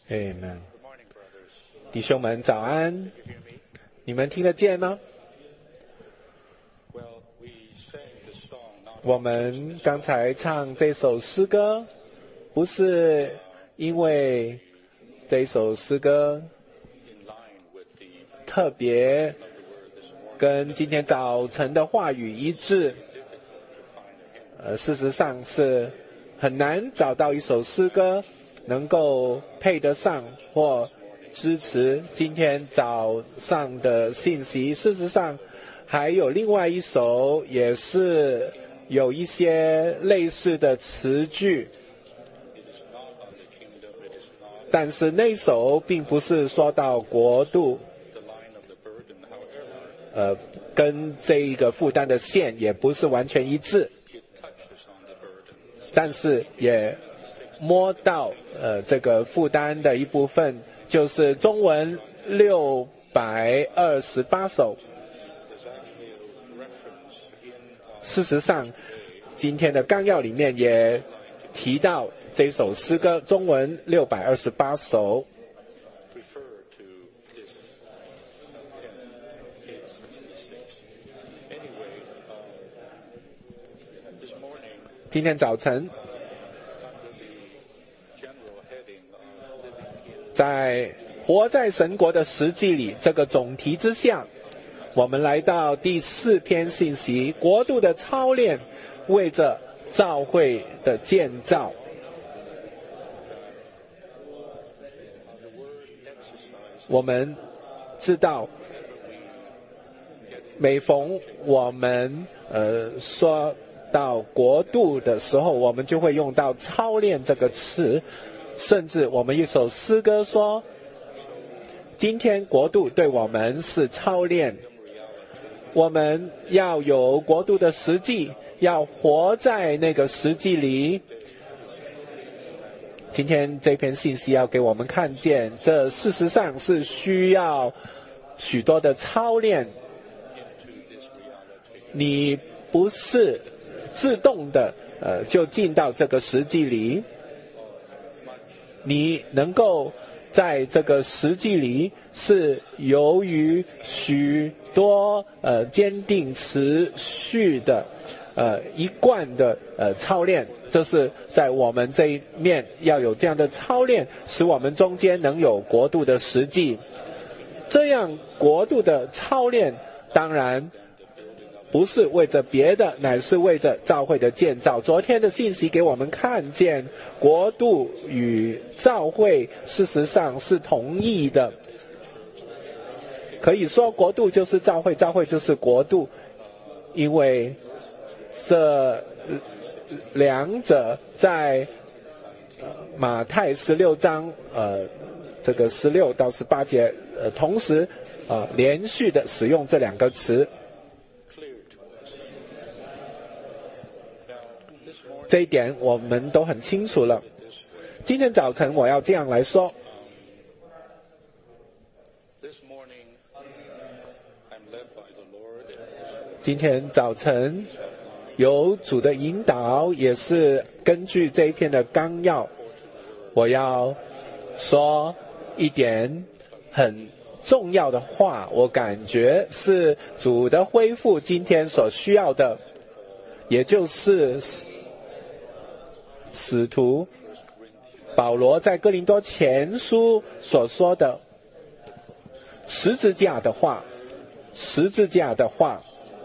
Amen。弟兄们早安，你们听得见吗？我们刚才唱这首诗歌，不是因为这首诗歌特别跟今天早晨的话语一致，事实上是很难找到一首诗歌能够配得上或支持今天早上的信息。事实上还有另外一首也是有一些类似的词句，但是那首并不是说到国度，跟这一个负担的线也不是完全一致，但是也摸到这个负担的一部分，就是中文628首。事实上今天的纲要里面也提到这首诗歌，中文628首。今天早晨在活在神国的实际里这个总题之下，我们来到第4篇信息，国度的操练为着教会的建造。我们知道每逢我们说到国度的时候，我们就会用到操练这个词，甚至我们一首诗歌说，今天国度对我们是操练，我们要有国度的实际，要活在那个实际里。今天这篇信息要给我们看见，这事实上是需要许多的操练。你不是自动的就进到这个实际里，你能够在这个实际里是由于许多坚定持续的一贯的操练，这是在我们这一面要有这样的操练，使我们中间能有国度的实际。这样国度的操练当然不是为着别的，乃是为着教会的建造。昨天的信息给我们看见，国度与教会事实上是同义的。可以说国度就是教会，教会就是国度，因为这两者在马太16章这个16到18节同时连续的使用这两个词。这一点我们都很清楚了。今天早晨我要这样来说，今天早晨有主的引导，也是根据这一篇的纲要，我要说一点很重要的话，我感觉是主的恢复今天所需要的，也就是使徒保罗在哥林多前书所说的十字架的话，十字架的话。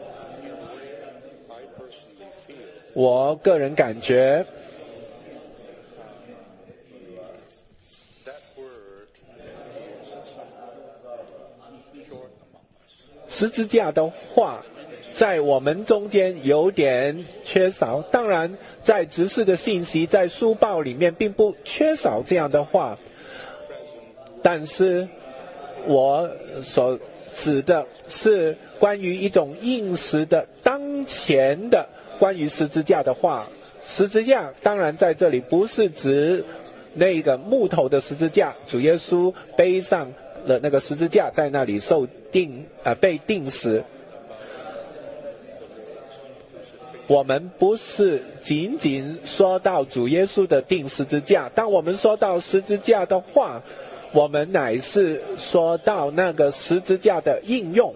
我个人感觉十字架的话在我们中间有点缺少，当然在执事的信息，在书报里面并不缺少这样的话，但是我所指的是关于一种应时的当前的关于十字架的话。十字架当然在这里不是指那个木头的十字架，主耶稣背上了那个十字架，在那里被钉死。 我们不是仅仅说到主耶稣的钉十字架，当我们说到十字架的话，我们乃是说到那个十字架的应用，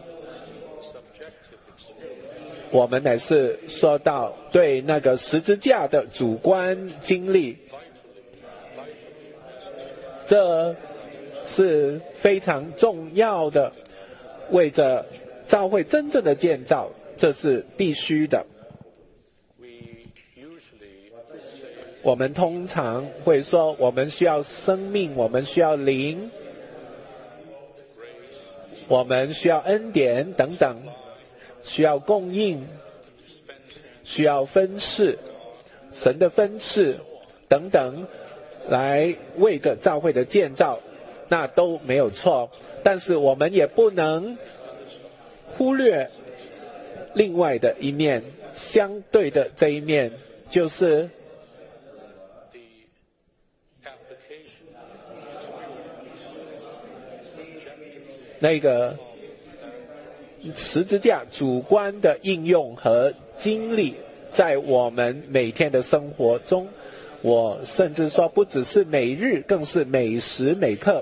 我们乃是说到对那个十字架的主观经历，这是非常重要的，为着教会真正的建造，这是必须的。我们通常会说，我们需要生命，我们需要灵，我们需要恩典等等，需要供应，需要分赐，神的分赐等等，来为着教会的建造，那都没有错。但是我们也不能忽略另外的一面，相对的这一面就是那个十字架主观的应用和经历在我们每天的生活中，我甚至说不只是每日，更是每时每刻。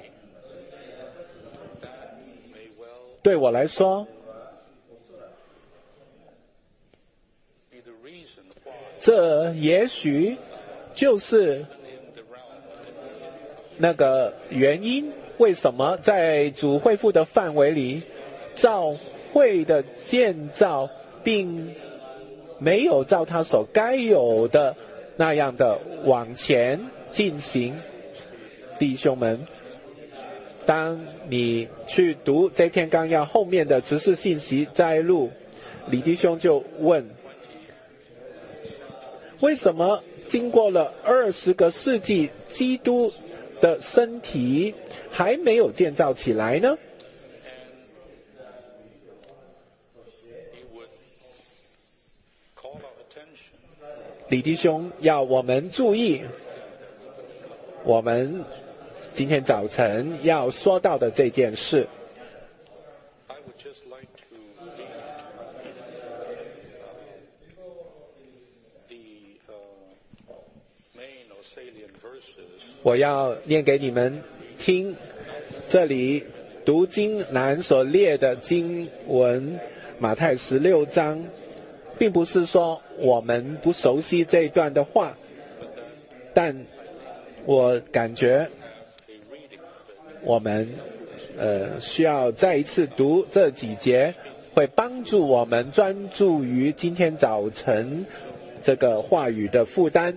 对我来说，这也许就是那个原因，为什么在主恢复的范围里，教会的建造并没有照他所该有的那样的往前进行。弟兄们，当你去读这篇纲要后面的执事信息摘录，李弟兄就问，为什么经过了20个世纪，基督的身体还没有建造起来呢？李弟兄要我们注意，我们今天早晨要说到的这件事。我要念给你们听，这里读经栏所列的经文，马太16章，并不是说我们不熟悉这一段的话，但我感觉我们需要再一次读这几节，会帮助我们专注于今天早晨这个话语的负担。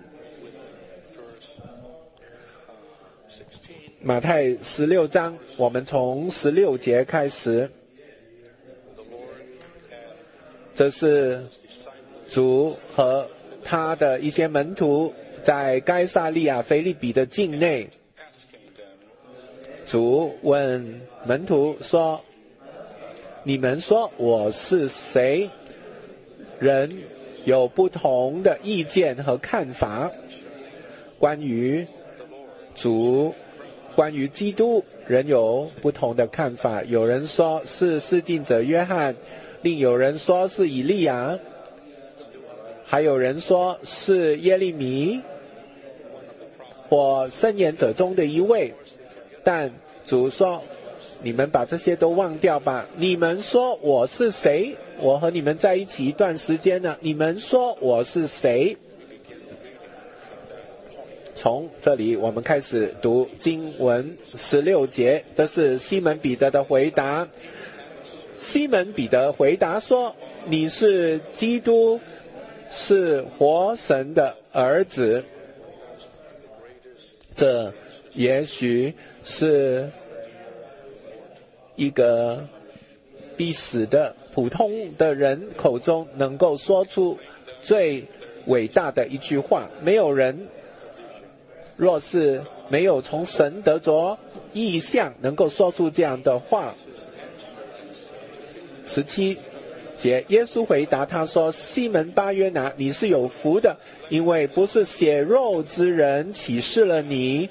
马太16章，我们从16节开始。这是主和他的一些门徒在该撒利亚腓立比的境内，主问门徒说，你们说我是谁？人有不同的意见和看法，关于主，关于基督，人有不同的看法。有人说是施浸者约翰，另有人说是以利亚，还有人说是耶利米或申言者中的一位。但主说，你们把这些都忘掉吧。你们说我是谁？我和你们在一起一段时间了，你们说我是谁？从这里我们开始读经文16节，这是西门彼得的回答。西门彼得回答说，你是基督，是活神的儿子。这也许是一个必死的普通的人口中能够说出最伟大的一句话。没有人若是没有从神得着意象，能够说出这样的话。17节，耶稣回答他说，西门巴约拿，你是有福的，因为不是血肉之人启示了你，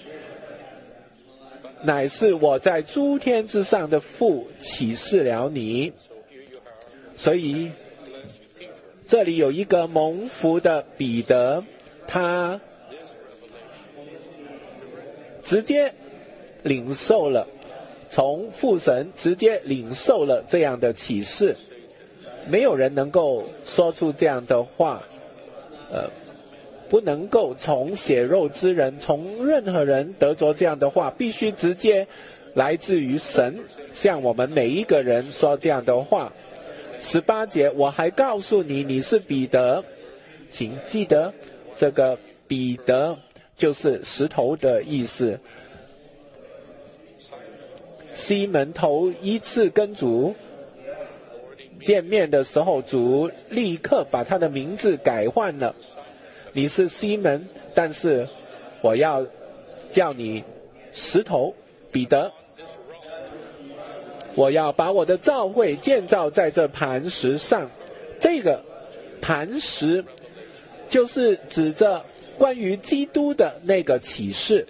乃是我在诸天之上的父启示了你。所以这里有一个蒙福的彼得，他直接领受了，从父神直接领受了这样的启示。没有人能够说出这样的话，不能够从血肉之人，从任何人得着这样的话，必须直接来自于神，向我们每一个人说这样的话。18节，我还告诉你，你是彼得。请记得，这个彼得就是石头的意思。西门头一次跟主见面的时候，主立刻把他的名字改换了。你是西门，但是我要叫你石头彼得。我要把我的教会建造在这磐石上。这个磐石就是指着关于基督的那个启示，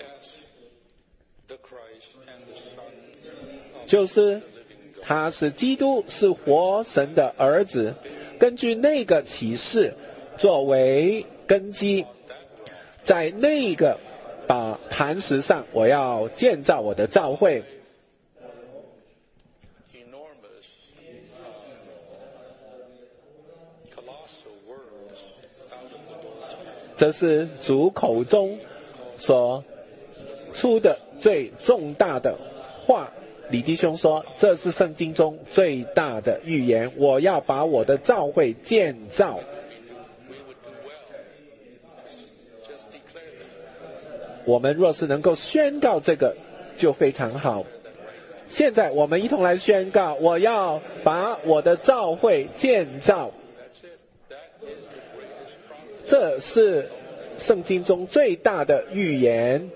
就是他是基督，是活神的儿子。根据那个启示作为根基，在那个磐石上，我要建造我的教会。这是主口中所出的最重大的话。李弟兄说，这是圣经中最大的预言，我要把我的教会建造。我们若是能够宣告这个，就非常好。现在我们一同来宣告，我要把我的教会建造。这是圣经中最大的预言。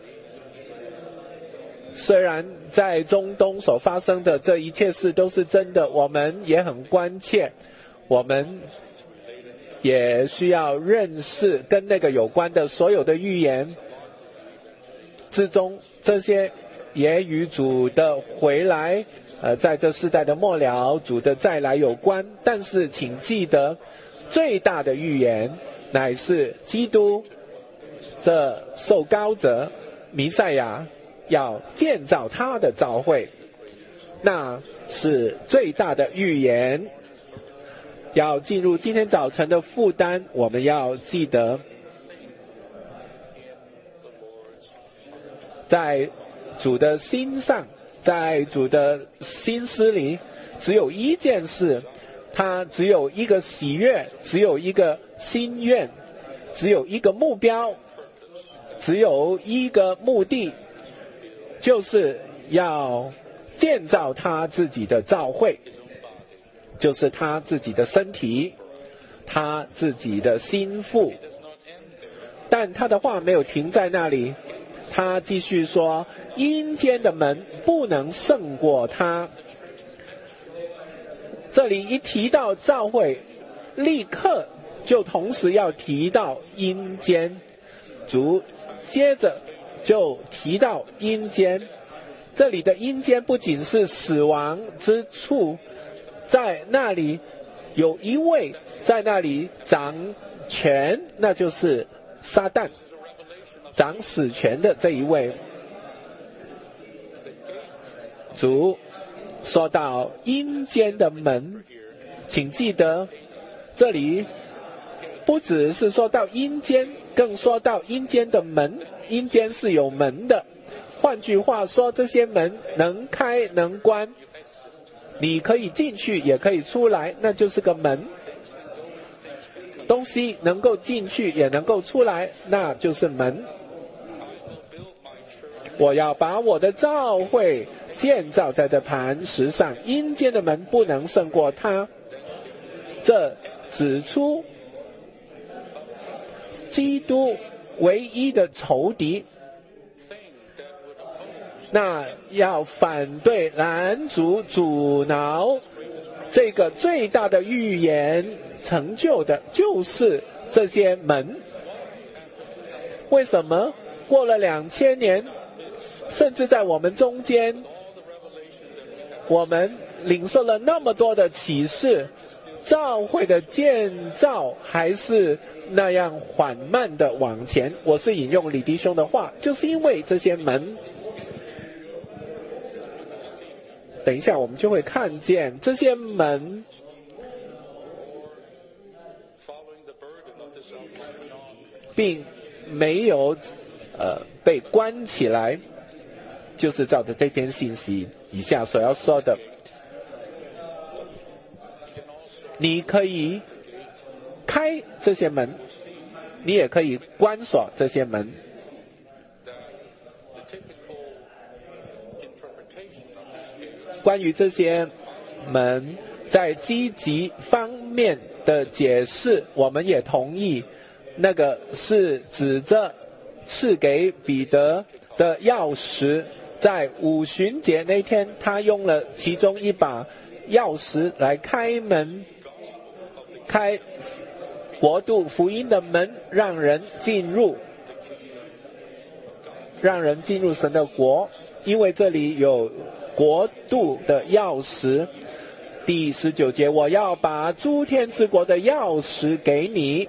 虽然在中东所发生的这一切事都是真的，我们也很关切，我们也需要认识跟那个有关的所有的预言之中，这些也与主的回来在这世代的末了，主的再来有关。但是请记得，最大的预言乃是基督这受膏者弥赛亚要建造他的教会，那是最大的预言。要进入今天早晨的负担，我们要记得，在主的心上，在主的心思里，只有一件事，他只有一个喜悦，只有一个心愿，只有一个目标，只有一个目的，就是要建造他自己的教会，就是他自己的身体，他自己的心腹。但他的话没有停在那里，他继续说，阴间的门不能胜过他。这里一提到教会，立刻就同时要提到阴间。主接着就提到阴间，这里的阴间不仅是死亡之处，在那里有一位在那里掌权，那就是撒旦，掌死权的这一位。主说到阴间的门，请记得，这里不只是说到阴间，更说到阴间的门。阴间是有门的，换句话说，这些门能开能关，你可以进去也可以出来，那就是个门。东西能够进去也能够出来，那就是门。我要把我的教会建造在这磐石上，阴间的门不能胜过它。这指出基督唯一的仇敌，那要反对拦阻阻挠这个最大的预言成就的，就是这些门。为什么过了2000年，甚至在我们中间，我们领受了那么多的启示， 教会的建造还是那样缓慢的往前。我是引用李弟兄的话，就是因为这些门，等一下我们就会看见这些门并没有被关起来，就是照着这篇信息以下所要说的。你可以开这些门，你也可以关锁这些门。关于这些门在积极方面的解释，我们也同意，那个是指着赐给彼得的钥匙，在五旬节那天，他用了其中一把钥匙来开门，开国度福音的门，让人进入神的国。因为这里有国度的钥匙。第19节，我要把诸天之国的钥匙给你，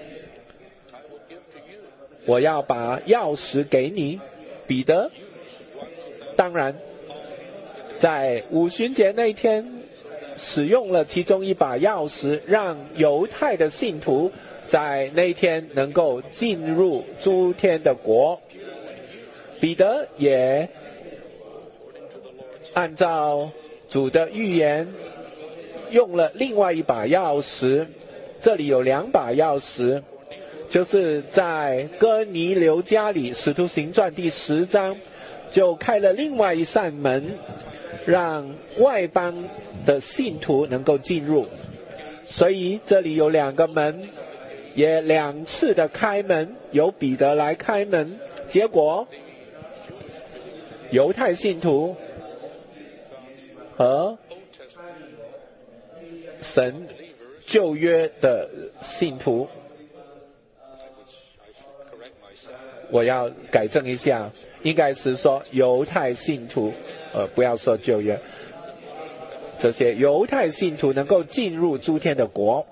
我要把钥匙给你。彼得当然在五旬节那天使用了其中一把钥匙，让犹太的信徒在那一天能够进入诸天的国。彼得也按照主的预言用了另外一把钥匙。这里有2把钥匙，就是在哥尼流家里，使徒行传第10章就开了另外一扇门，让外邦的信徒能够进入。所以这里有2个门，也2次的开门，由彼得来开门。结果犹太信徒和神旧约的信徒，我要改正一下，应该是说犹太信徒，不要说旧约。这些犹太信徒能够进入诸天的国。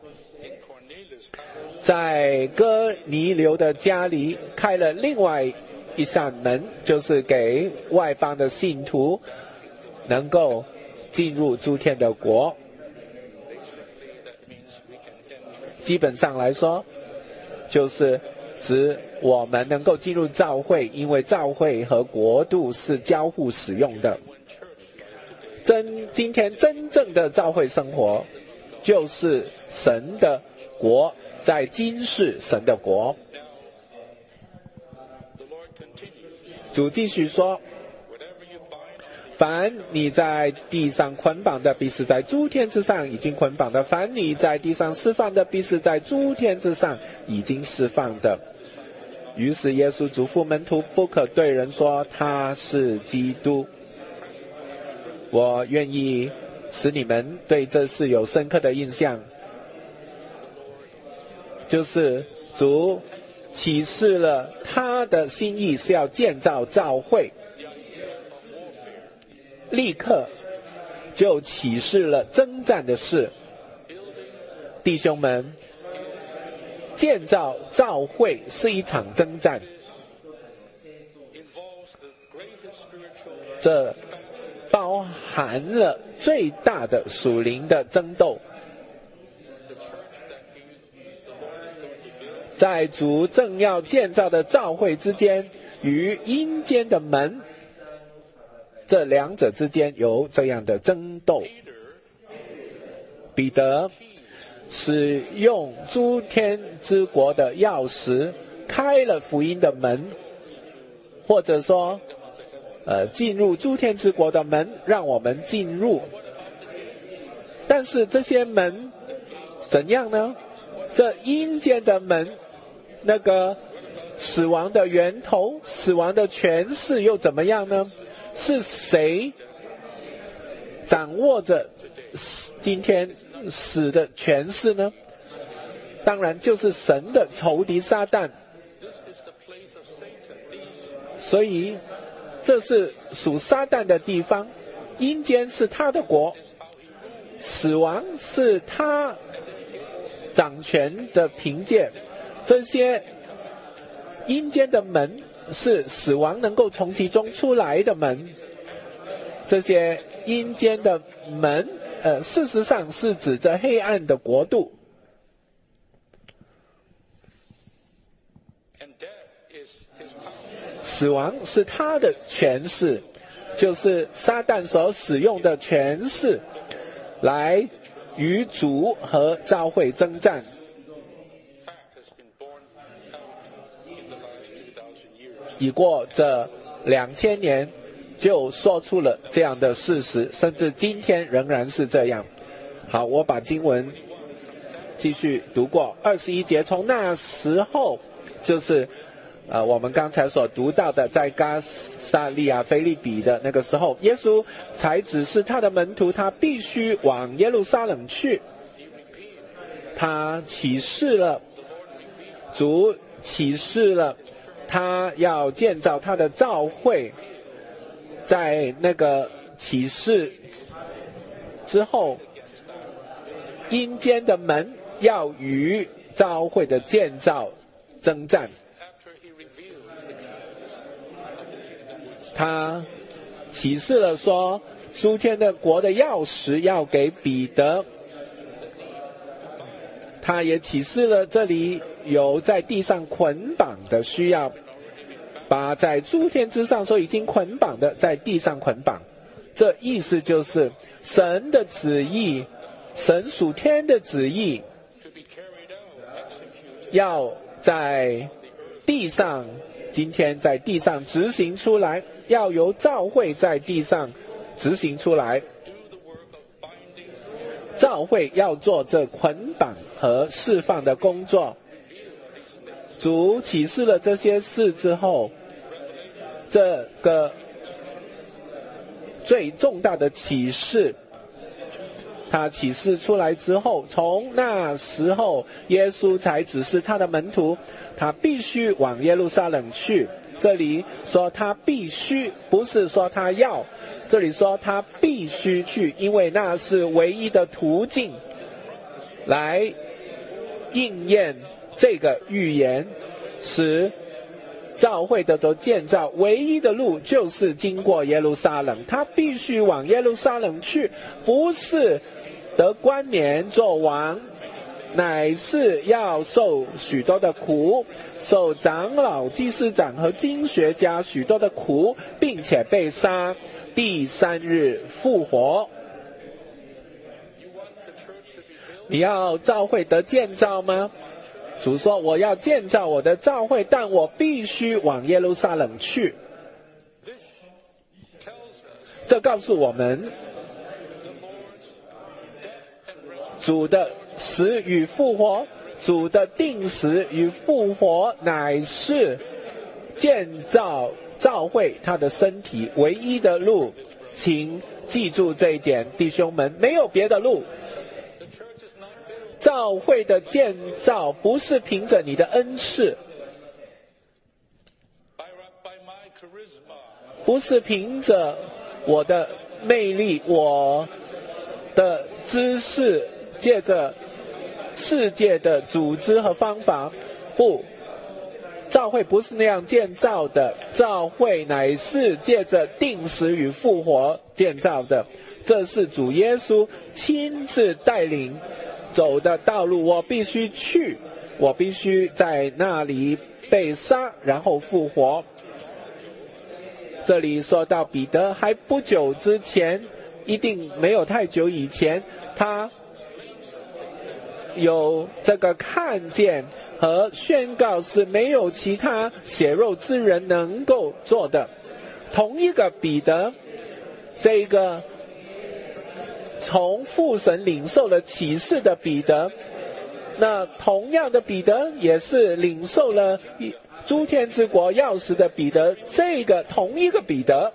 在哥尼流的家里开了另外一扇门，就是给外邦的信徒能够进入诸天的国。基本上来说，就是指我们能够进入教会，因为教会和国度是交互使用的。今天真正的教会生活，就是神的国，在今世神的国。主继续说，凡你在地上捆绑的，必是在诸天之上已经捆绑的；凡你在地上释放的，必是在诸天之上已经释放的。于是耶稣嘱咐门徒，不可对人说他是基督。我愿意使你们对这事有深刻的印象，就是主启示了他的心意是要建造教会，立刻就启示了征战的事。弟兄们，建造教会是一场征战，这包含了最大的属灵的争斗。在主正要建造的教会之间与阴间的门，这2者之间有这样的争斗。彼得使用诸天之国的钥匙开了福音的门，或者说进入诸天之国的门，让我们进入。但是这些门怎样呢？这阴间的门，那个死亡的源头，死亡的权势又怎么样呢？是谁掌握着今天死的权势呢？当然就是神的仇敌撒旦。所以这是属撒旦的地方，阴间是他的国。 死亡是他掌权的凭借，这些阴间的门是死亡能够从其中出来的门，这些阴间的门事实上是指着黑暗的国度。死亡是他的权势，就是撒旦所使用的权势来与主和教会征战。已过这2000年就说出了这样的事实，甚至今天仍然是这样。好，我把经文继续读过21节，从那时候就是我们刚才所读到的，在加撒利亚腓立比的那个时候，耶稣才指示他的门徒，他必须往耶路撒冷去。他启示了，主启示了，他要建造他的教会。在那个启示之后，阴间的门要与教会的建造征战。他启示了说，诸天的国的钥匙要给彼得。他也启示了这里有在地上捆绑的需要，把在诸天之上所已经捆绑的在地上捆绑。这意思就是神的旨意，神属天的旨意要在地上，今天在地上执行出来，要由教会在地上执行出来。教会要做这捆绑和释放的工作。主启示了这些事之后，这个最重大的启示，他启示出来之后，从那时候耶稣才指示他的门徒，他必须往耶路撒冷去。这里说他必须，不是说他要，这里说他必须去，因为那是唯一的途径来应验这个预言，使教会的建造唯一的路就是经过耶路撒冷。他必须往耶路撒冷去，不是得冠冕做王，乃是要受许多的苦，受长老、祭司长和经学家许多的苦，并且被杀，第3日复活。你要教会得建造吗？主说，我要建造我的教会，但我必须往耶路撒冷去。这告诉我们，主的死与复活，主的定死与复活，乃是建造教会他的身体唯一的路。请记住这一点，弟兄们，没有别的路。教会的建造不是凭着你的恩赐，不是凭着我的魅力，我的知识，借着世界的组织和方法。不，教会不是那样建造的，教会乃是借着定死与复活建造的。这是主耶稣亲自带领走的道路。我必须去，我必须在那里被杀，然后复活。这里说到彼得还不久之前，一定没有太久以前，他有这个看见和宣告是没有其他血肉之人能够做的。同一个彼得，这个从父神领受了启示的彼得，那同样的彼得也是领受了诸天之国钥匙的彼得。这个同一个彼得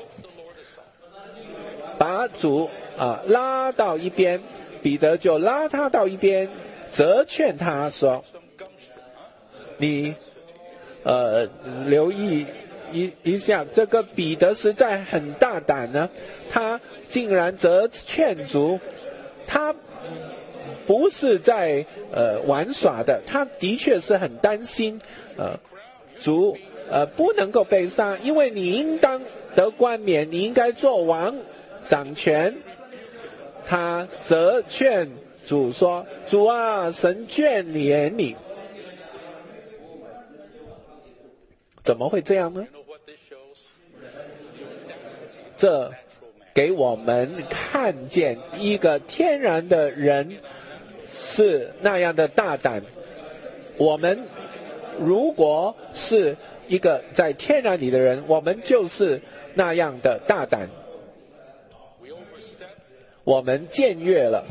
把主拉到一边，彼得就拉他到一边，责劝他说，你留意一下，这个彼得实在很大胆呢，他竟然责劝主， 他不是在玩耍的，他的确是很担心主不能够被杀，因为你应当得冠冕，你应该做王掌权。他责劝主说：主啊，神眷怜你。怎么会这样呢？这给我们看见一个天然的人是那样的大胆。我们如果是一个在天然里的人，我们就是那样的大胆。我们僭越了，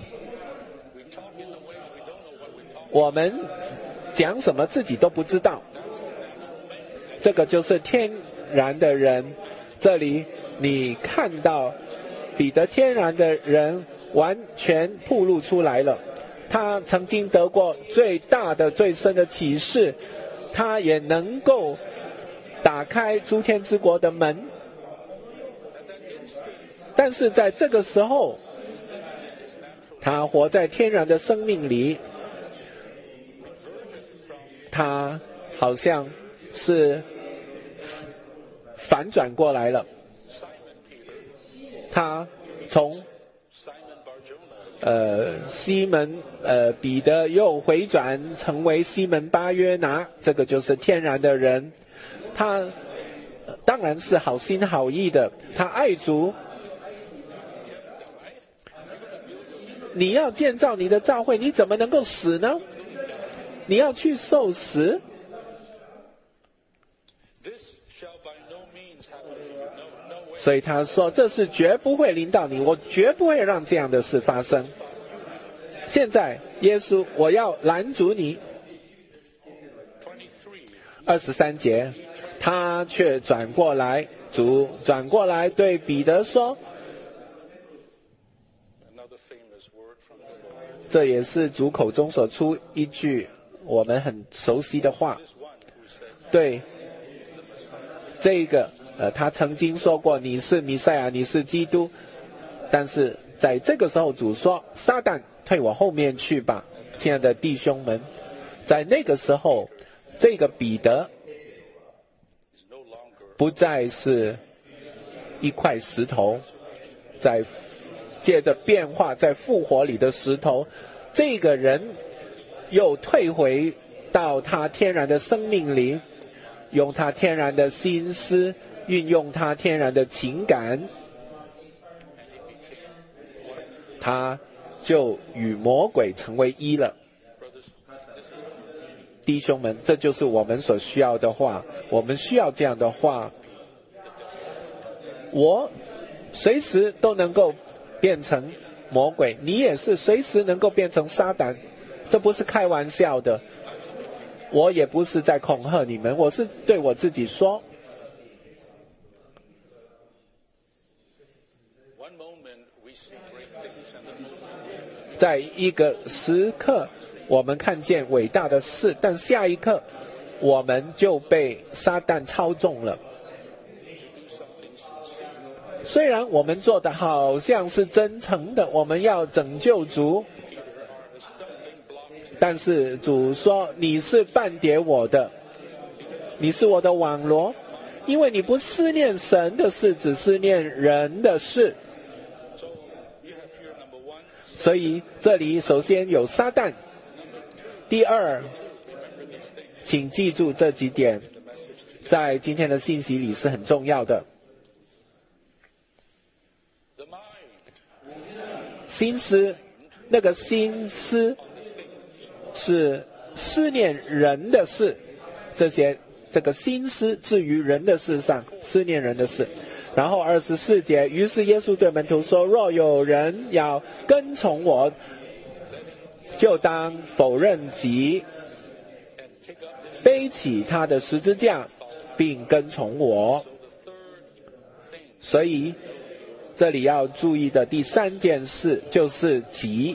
我们讲什么自己都不知道，这个就是天然的人。这里你看到彼得天然的人完全暴露出来了。他曾经得过最大的最深的启示，他也能够打开诸天之国的门。但是在这个时候，他活在天然的生命里，他好像是反转过来了。他从西门彼得又回转成为西门巴约拿，这个就是天然的人。他当然是好心好意的，他爱主。你要建造你的教会，你怎么能够死呢？你要去受死。所以他说，这是绝不会临到你，我绝不会让这样的事发生。现在耶稣，我要拦阻你。23节，他却转过来，主转过来对彼得说，这也是主口中所出一句我们很熟悉的话。对这个他曾经说过，你是弥赛亚，你是基督。但是在这个时候，主说，撒旦退我后面去吧。亲爱的弟兄们，在那个时候，这个彼得不再是一块石头，在借着变化在复活里的石头，这个人又退回到他天然的生命里，用他天然的心思，运用他天然的情感，他就与魔鬼成为一了。弟兄们，这就是我们所需要的话，我们需要这样的话。我随时都能够变成魔鬼，你也是随时能够变成撒旦，这不是开玩笑的。我也不是在恐吓你们，我是对我自己说。在一个时刻，我们看见伟大的事，但下一刻，我们就被撒旦操纵了。虽然我们做的好像是真诚的，我们要拯救主，但是主说，你是絆跌我的，你是我的网罗，因为你不思念神的事，只思念人的事。所以这里首先有撒旦，第二，请记住这几点，在今天的信息里是很重要的。心思，那个心思是思念人的事，这个心思置于人的事上，思念人的事。然后24节，于是耶稣对门徒说，若有人要跟从我，就当否认己，背起他的十字架，并跟从我。所以这里要注意的第三件事就是己。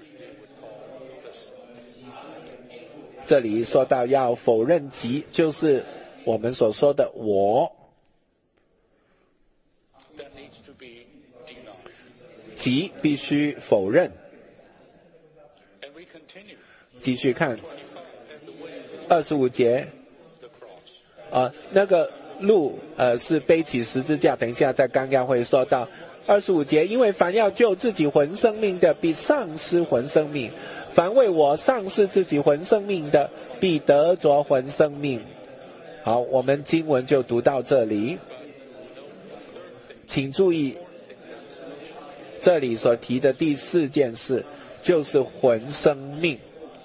这里说到要否认己，就是我们所说的我。己必须否认， 继续看25节，那个路是背起十字架，等一下在纲要会说到。25节，因为凡要救自己魂生命的，必丧失魂生命；凡为我丧失自己魂生命的，必得着魂生命。好，我们经文就读到这里。请注意，这里所提的第4件事就是魂生命，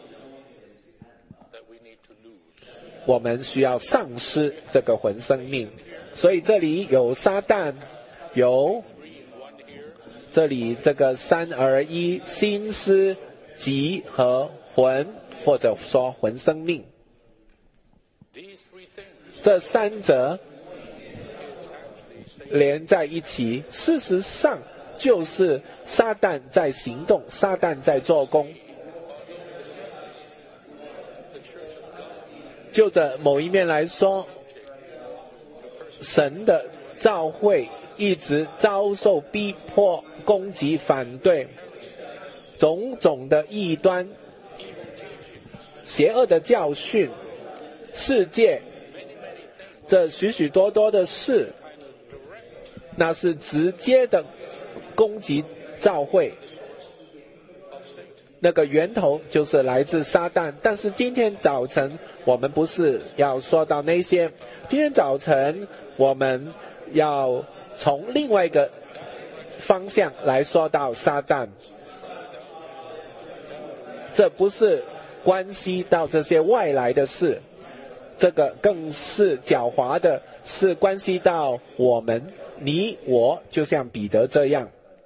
我们需要丧失这个魂生命。所以这里有撒旦，有这里这个3而1，心思、己和魂，或者说魂生命，这3者连在一起，事实上就是撒旦在行动，撒旦在做工。就着某一面来说，神的召会一直遭受逼迫、攻击、反对，种种的异端、邪恶的教训、世界，这许许多多的事，那是直接的攻击召会，那个源头就是来自撒旦。但是今天早晨我们不是要说到那些，今天早晨我们要从另外一个方向来说到撒旦。这不是关系到这些外来的事，这个更是狡猾的，是关系到我们，你我，就像彼得这样。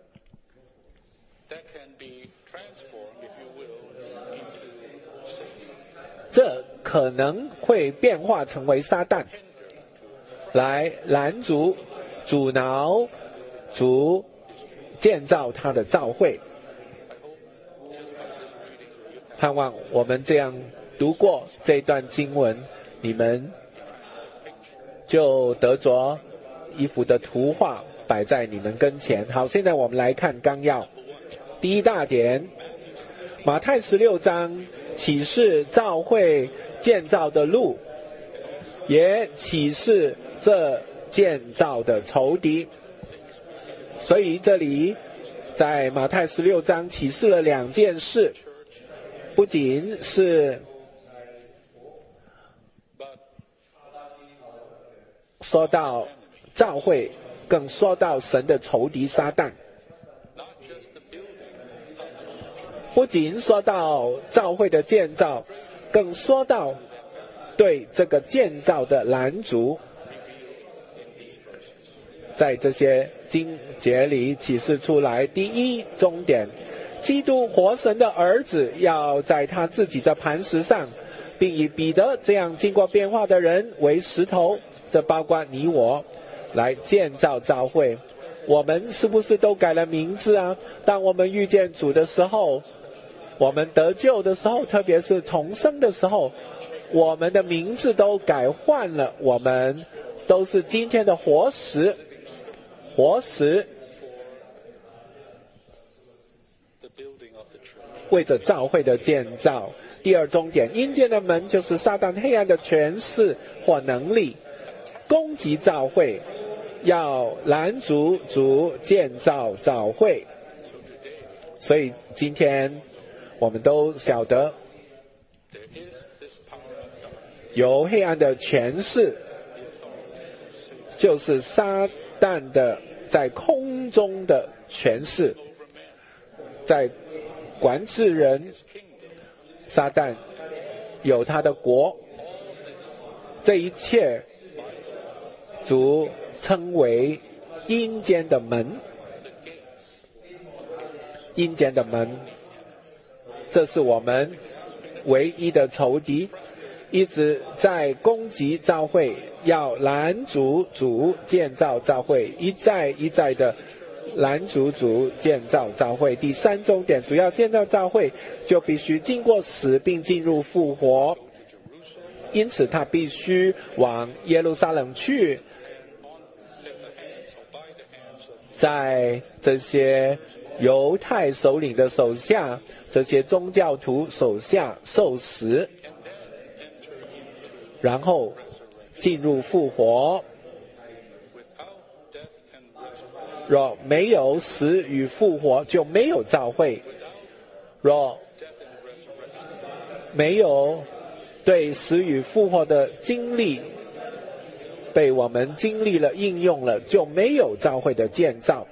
这可能会变化成为撒旦，来拦阻、阻挠主建造他的召会。盼望我们这样读过这段经文，你们就得着一幅的图画摆在你们跟前。好，现在我们来看纲要。第一大点，马太16章启示召会建造的路，也启示这建造的仇敌。所以这里在马太16章启示了2件事，不仅是说到召会，更说到神的仇敌撒旦。不仅说到召会的建造，更说到对这个建造的拦阻。在这些经节里启示出来，第一重点，基督活神的儿子要在他自己的磐石上，并以彼得这样经过变化的人为石头，这包括你我，来建造召会。我们是不是都改了名字啊？当我们遇见主的时候，我们得救的时候，特别是重生的时候，我们的名字都改换了，我们都是今天的活石。活石为着召会的建造。第二重点，阴间的门就是撒旦黑暗的权势或能力，攻击召会，要拦阻主建造召会。所以今天我们都晓得，有黑暗的权势，就是撒旦的在空中的权势，在管制人。撒旦有他的国，这一切主称为阴间的门。阴间的门，这是我们唯一的仇敌，一直在攻击召会，要拦阻主建造召会，一再一再的拦阻主建造召会。第三重点，主要建造召会就必须经过死并进入复活，因此他必须往耶路撒冷去。在这些犹太首领的手下，这些宗教徒手下受死，然后进入复活。若没有死与复活，就没有教会。若没有对死与复活的经历被我们经历了应用了，就没有教会的建造。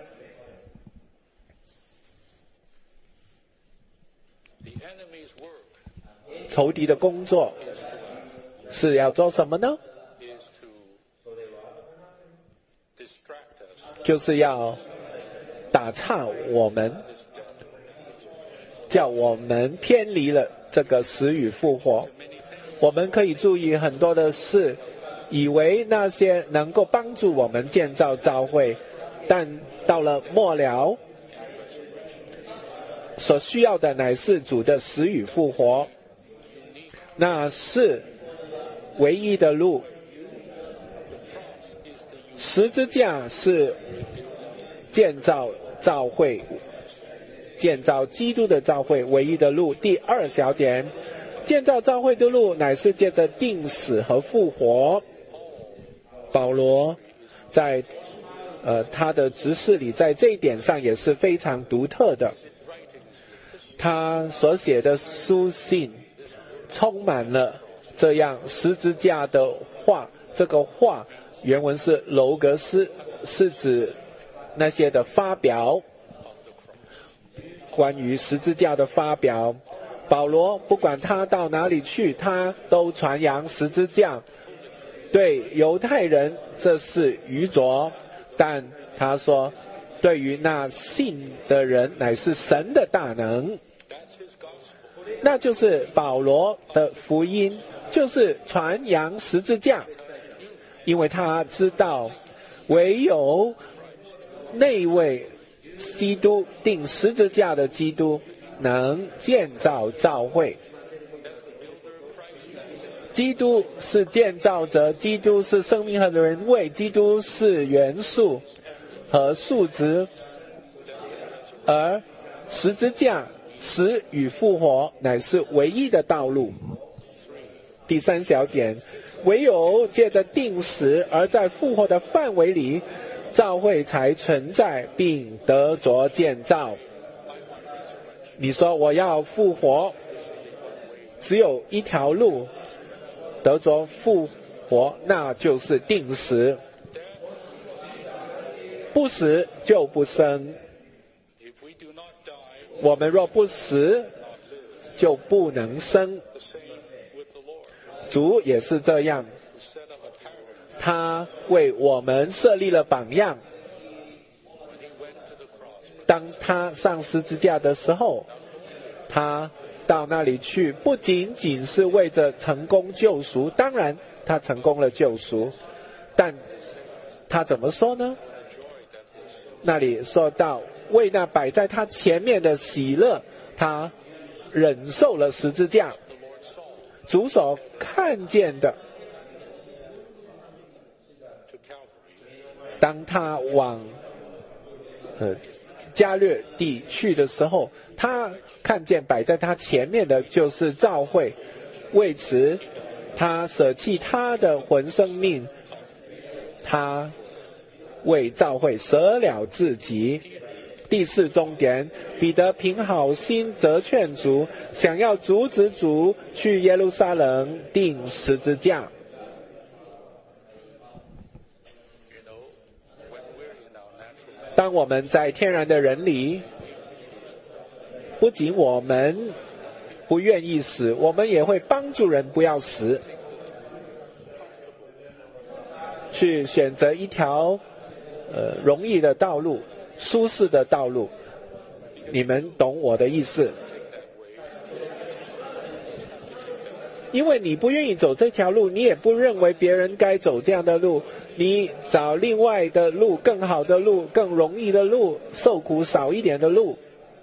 仇敌的工作是要做什么呢？就是要打岔我们，叫我们偏离了这个死与复活。我们可以注意很多的事，以为那些能够帮助我们建造教会，但到了末了，所需要的乃是主的死与复活，那是唯一的路。十字架是建造教会、建造基督的教会唯一的路。第二小点，建造教会的路乃是借着定死和复活。保罗在他的执事里，在这一点上也是非常独特的。他所写的书信充满了这样十字架的话，这个话原文是楼格斯，是指那些的发表，关于十字架的发表。保罗不管他到哪里去，他都传扬十字架。对犹太人这是愚拙，但他说对于那信的人乃是神的大能。那就是保罗的福音，就是传扬十字架。因为他知道唯有那位基督钉十字架的基督能建造教会。基督是建造者，基督是生命和人位，基督是元素和数值，而十字架死与复活乃是唯一的道路。第三小点，唯有借着定死而在复活的范围里，教会才存在并得着建造。你说我要复活，只有一条路得着复活，那就是定死。不死就不生。我们若不死，就不能生。主也是这样，他为我们设立了榜样。当他上十字架的时候，他到那里去，不仅仅是为着成功救赎，当然他成功了救赎，但他怎么说呢？那里说到为那摆在他前面的喜乐，他忍受了十字架。主所看见的，当他往加略地去的时候，他看见摆在他前面的就是教会，为此他舍弃他的魂生命，他为教会舍了自己。第四重点，彼得凭好心责劝主，想要阻止主去耶路撒冷钉十字架。当我们在天然的人里，不仅我们不愿意死，我们也会帮助人不要死，去选择一条容易的道路，舒适的道路。你们懂我的意思？因为你不愿意走这条路，你也不认为别人该走这样的路，你找另外的路，更好的路，更容易的路，受苦少一点的路。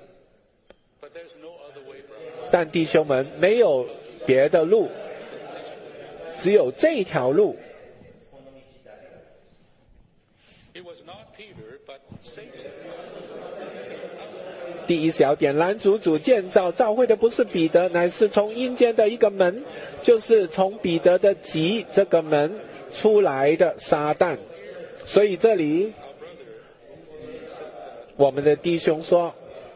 但弟兄们，没有别的路，只有这条路。 第一小点，拦阻主建造教会的不是彼得，乃是从阴间的一个门，就是从彼得的脊这个门出来的撒旦。所以这里我们的弟兄说，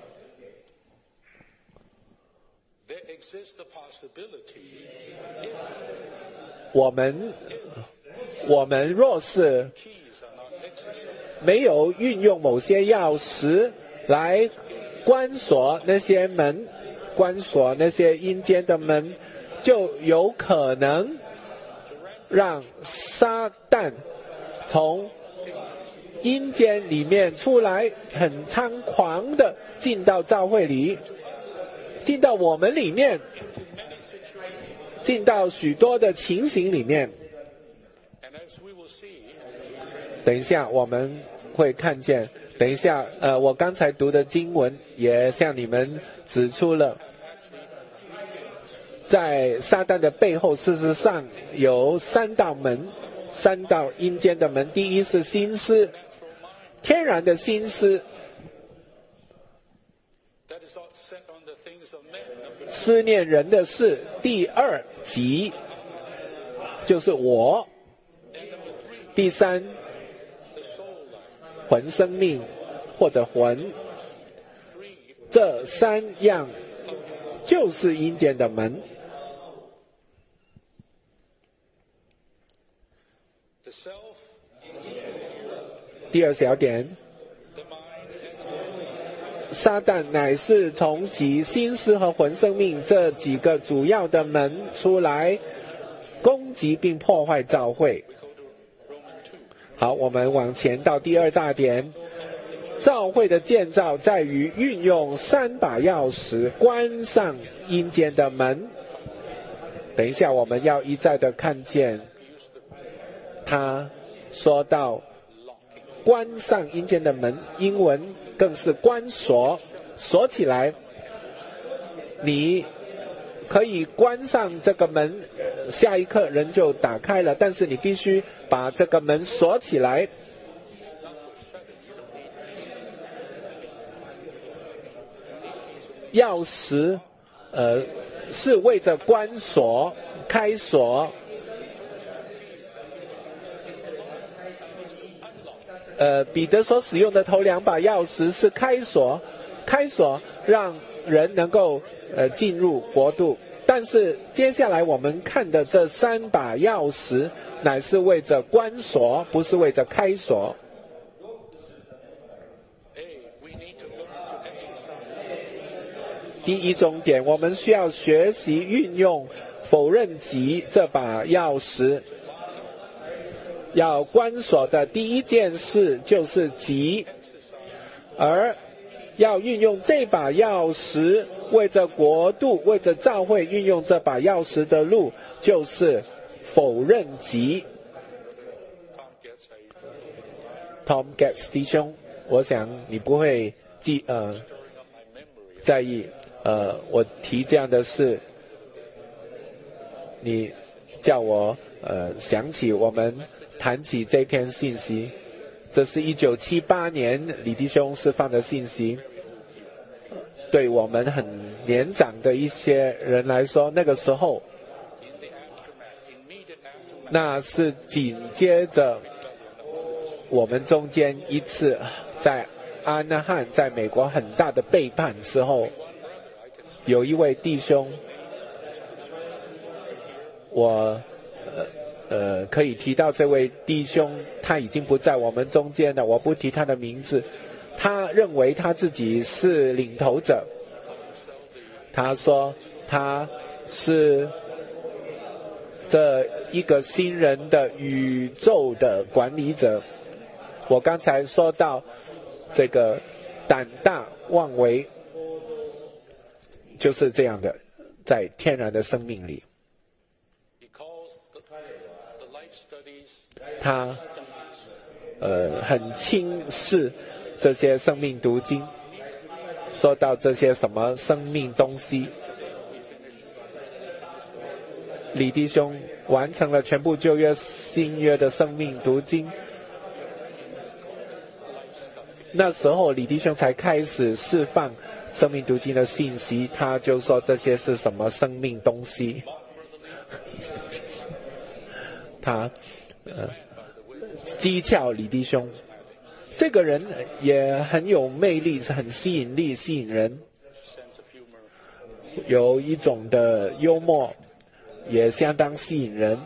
我们若是没有运用某些钥匙来关锁那些门，关锁那些阴间的门，就有可能让撒旦从阴间里面出来，很猖狂的进到教会里，进到我们里面，进到许多的情形里面。等一下我们会看见，等一下我刚才读的经文也向你们指出了，在撒旦的背后事实上有三道门，三道阴间的门。第一是心思，天然的心思，思念人的事。第二己就是我。第三魂生命或者魂，这三样就是阴间的门。第二小点，撒旦乃是从己、心思和魂生命这几个主要的门出来，攻击并破坏教会。好，我们往前到第二大点，教会的建造在于运用三把钥匙关上阴间的门。等一下我们要一再的看见他说到关上阴间的门，英文更是关锁，锁起来。你可以关上这个门，下一刻人就打开了，但是你必须把这个门锁起来。钥匙是为着关锁、开锁。彼得所使用的头两把钥匙是开锁让人能够进入国度。但是接下来我们看的这三把钥匙乃是为着关锁，不是为着开锁。第一重点，我们需要学习运用否认己这把钥匙。要关锁的第一件事就是己，而要运用这把钥匙，为着国度，为着教会运用这把钥匙的路，就是否认己。Tom Getz 弟兄，我想你不会在意我提这样的事，你叫我想起我们谈起这篇信息，这是1978年李弟兄释放的信息。对我们很年长的一些人来说，那个时候那是紧接着我们中间一次在阿纳汉在美国很大的背叛之后，有一位弟兄，我可以提到这位弟兄，他已经不在我们中间了，我不提他的名字。他认为他自己是领头者，他说他是这一个新人的宇宙的管理者。我刚才说到这个胆大妄为就是这样的，在天然的生命里，他很轻视这些生命读经，说到这些什么生命东西。李弟兄完成了全部旧约新约的生命读经， 那时候李弟兄才开始释放生命读经的信息，他就说这些是什么生命东西。他讥诮李弟兄，这个人也很有魅力，很吸引人，有一种的幽默，也相当吸引人。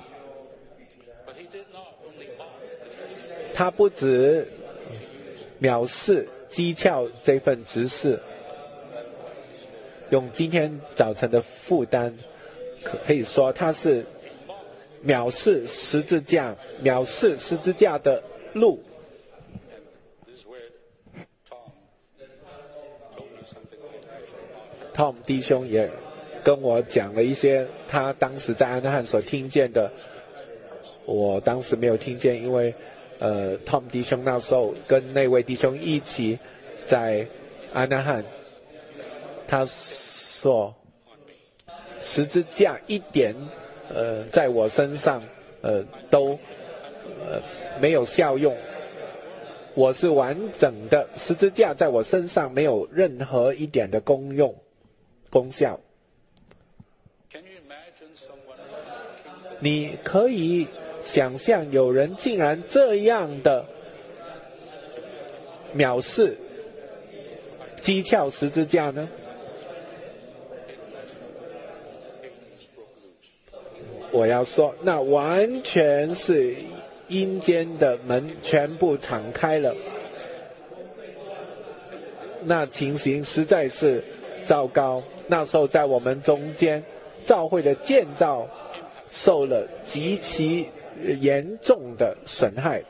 他不止藐视讥诮这份执事，用今天早晨的负担可以说他是藐视十字架，藐视十字架的路。Tom 弟兄也跟我讲了一些他当时在安纳汉所听见的，我当时没有听见，因为Tom 弟兄那时候跟那位弟兄一起在安纳汉，他说十字架一点在我身上都没有效用，我是完整的，十字架在我身上没有任何一点的功效。你可以想象有人竟然这样的藐视讥诮十字架呢？我要说，那完全是阴间的门全部敞开了，那情形实在是糟糕。那时候在我们中间，教会的建造受了极其严重的损害。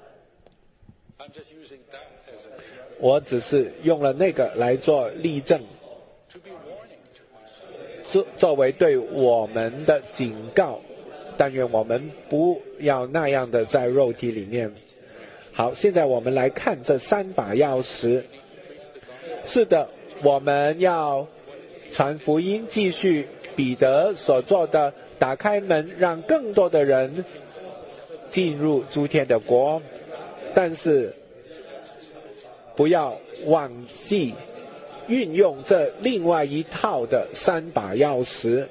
我只是用了那个来做例证，作为对我们的警告，但愿我们不要那样的在肉体里面。好，现在我们来看这3把钥匙。是的，我们要传福音，继续彼得所做的，打开门让更多的人进入诸天的国，但是不要忘记运用这另外一套的3把钥匙。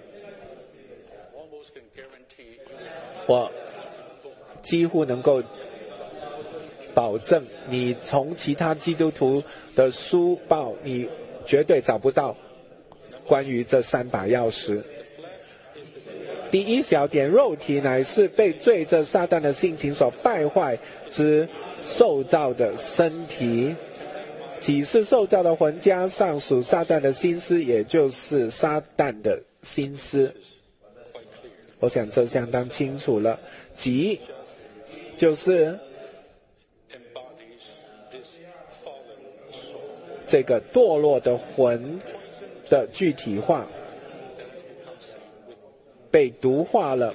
我几乎能够保证，你从其他基督徒的书报，你绝对找不到关于这3把钥匙。第一小点，肉体乃是被罪这撒旦的性情所败坏之受造的身体，己是受造的魂加上属撒旦的心思，也就是撒旦的心思。我想这相当清楚了。己就是这个堕落的魂的具体化，被毒化了，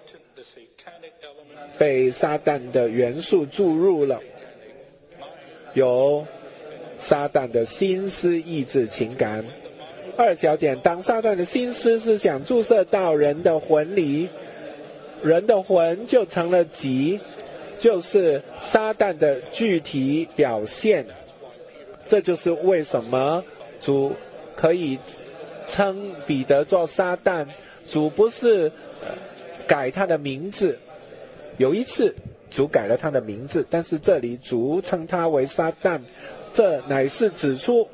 被撒旦的元素注入了，有撒旦的心思、意志、情感。2小点，当撒旦的心思是想注射到人的魂里，人的魂就成了己，就是撒旦的具体表现。这就是为什么主可以称彼得做撒旦。主不是改他的名字，有一次主改了他的名字，但是这里主称他为撒旦，这乃是指出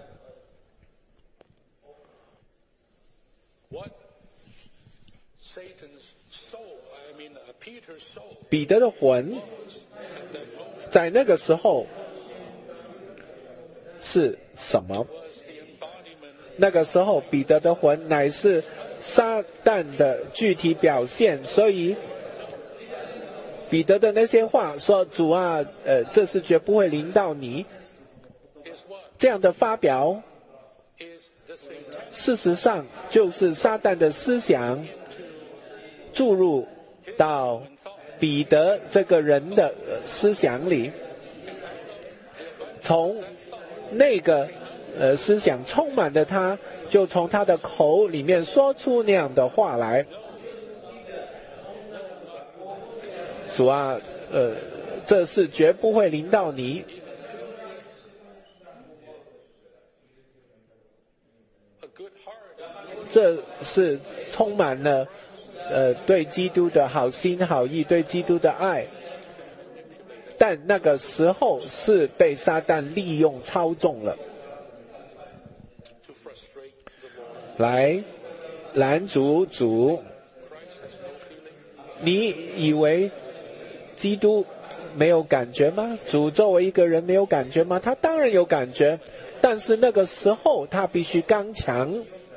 彼得的魂在那个时候是什么。那个时候彼得的魂乃是撒旦的具体表现，所以彼得的那些话说，主啊，这事绝不会临到你，这样的发表事实上就是撒旦的思想注入到彼得这个人的思想里，从那个思想充满的他，就从他的口里面说出那样的话来。主啊，这事绝不会临到你。 这是充满了对基督的好心好意，对基督的爱。但那个时候是被撒旦利用操纵了，来拦阻主。你以为基督没有感觉吗？主作为一个人没有感觉吗？他当然有感觉，但是那个时候他必须刚强。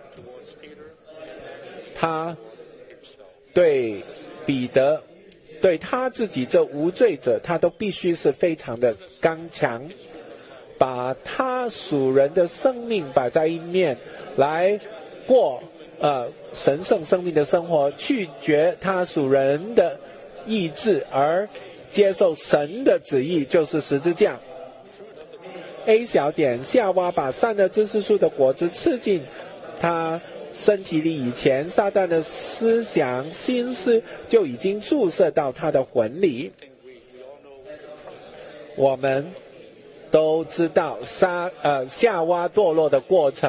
他对彼得，对他自己这无罪者，他都必须是非常的刚强，把他属人的生命摆在一面，来过神圣生命的生活，拒绝他属人的意志，而接受神的旨意，就是十字架。A 小点，夏娃把善恶知识树的果子吃进他身体里以前，撒旦的思想心思就已经注射到他的魂里。我们都知道夏娃堕落的过程，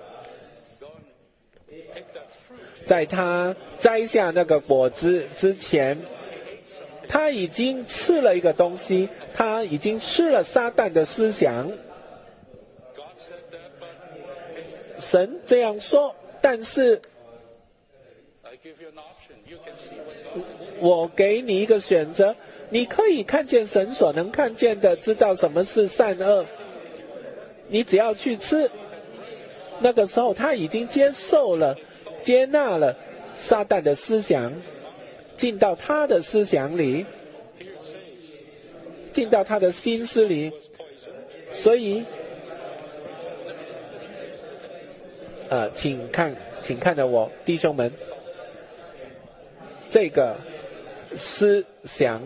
在他摘下那个果子之前，他已经吃了一个东西，他已经吃了撒旦的思想。神这样说，但是我给你一个选择，你可以看见神所能看见的，知道什么是善恶，你只要去吃。那个时候他已经接受了接纳了撒旦的思想，进到他的思想里，进到他的心思里。所以请看着我，弟兄们，这个思想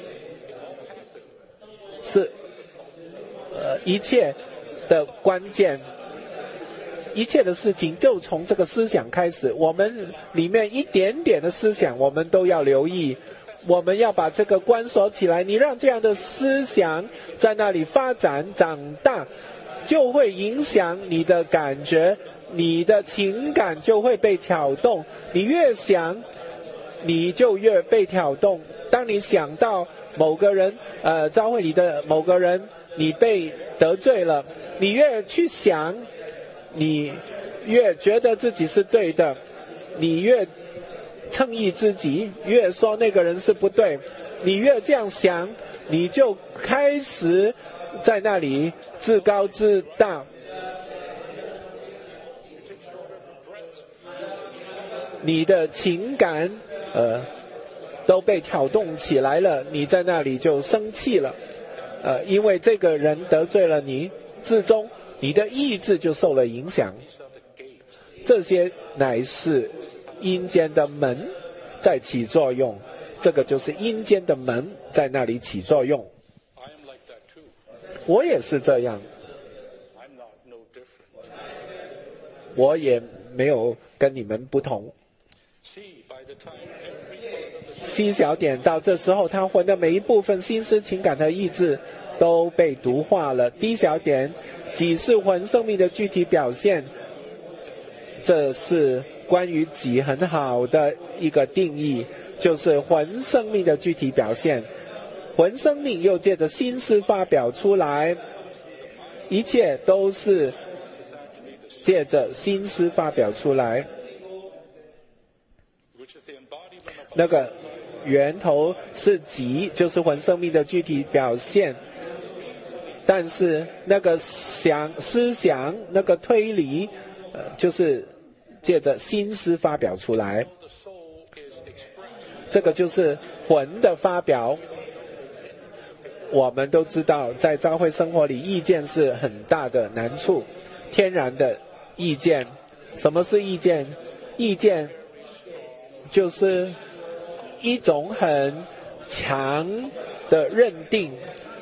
是一切的关键，一切的事情就从这个思想开始。我们里面一点点的思想我们都要留意，我们要把这个关锁起来。你让这样的思想在那里发展长大，就会影响你的感觉，你的情感就会被挑动，你越想你就越被挑动。当你想到某个人教会里的某个人你被得罪了，你越去想，你越觉得自己是对的，你越称义自己，越说那个人是不对，你越这样想，你就开始在那里自高自大，你的情感都被挑动起来了，你在那里就生气了，因为这个人得罪了你，最终你的意志就受了影响。这些乃是阴间的门在起作用，这个就是阴间的门在那里起作用。我也是这样，我也没有跟你们不同。C 小点，到这时候他魂的每一部分心思情感和意志都被毒化了。D 小点，己是魂生命的具体表现，这是关于己很好的一个定义，就是魂生命的具体表现。魂生命又借着心思发表出来，一切都是借着心思发表出来。那个源头是己，就是魂生命的具体表现，但是那个思想那个推理就是借着心思发表出来，这个就是魂的发表。我们都知道在教会生活里意见是很大的难处，天然的意见。什么是意见？意见就是一种很强的认定，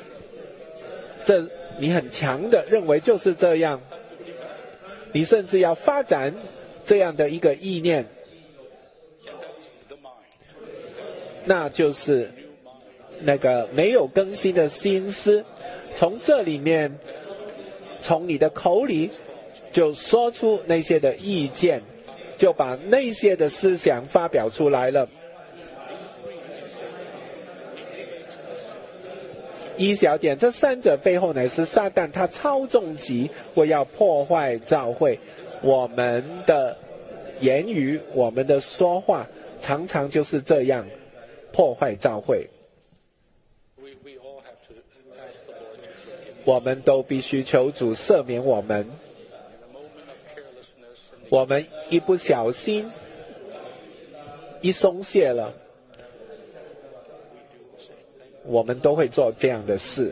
你很强的认为就是这样，你甚至要发展这样的一个意念，那就是那个没有更新的心思。从这里面，从你的口里就说出那些的意见，就把那些的思想发表出来了。一小点，这三者背后乃是撒旦，他操纵己，为要破坏教会。我们的言语，我们的说话，常常就是这样破坏教会。我们都必须求主赦免我们。我们一不小心，一松懈了，我们都会做这样的事。